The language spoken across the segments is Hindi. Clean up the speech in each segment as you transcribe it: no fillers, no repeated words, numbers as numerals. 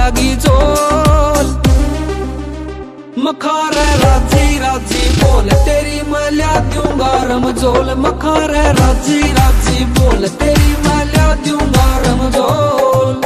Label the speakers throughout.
Speaker 1: जाएगी झोल। मखारे राजी राजी बोल तेरी मैं ला दूंगा रमझोल। मखारे राजी राजी बोल तेरी मैं ला दूंगा रमझोल।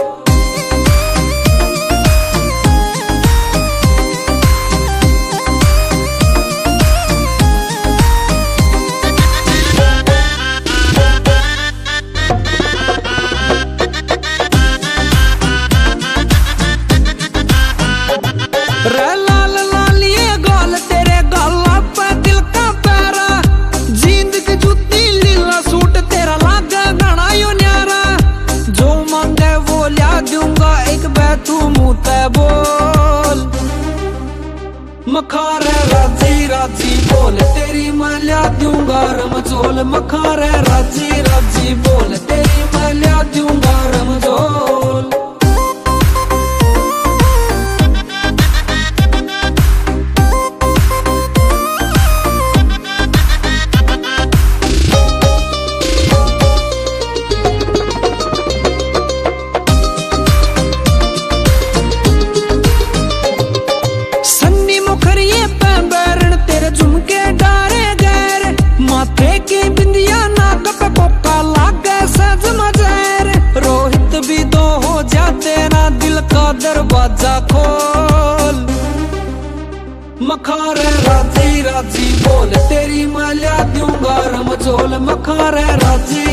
Speaker 1: मखारे राजी राजी बोल तेरी मैं ला दूंगा रमझोल। मखारे राजी राजी बोल तेरी मैं ला दूंगा रमझोल। दरवाजा खोल। मखारे राजी राजी बोल तेरी मैं ला दूंगा रमझोल। मखारे राजी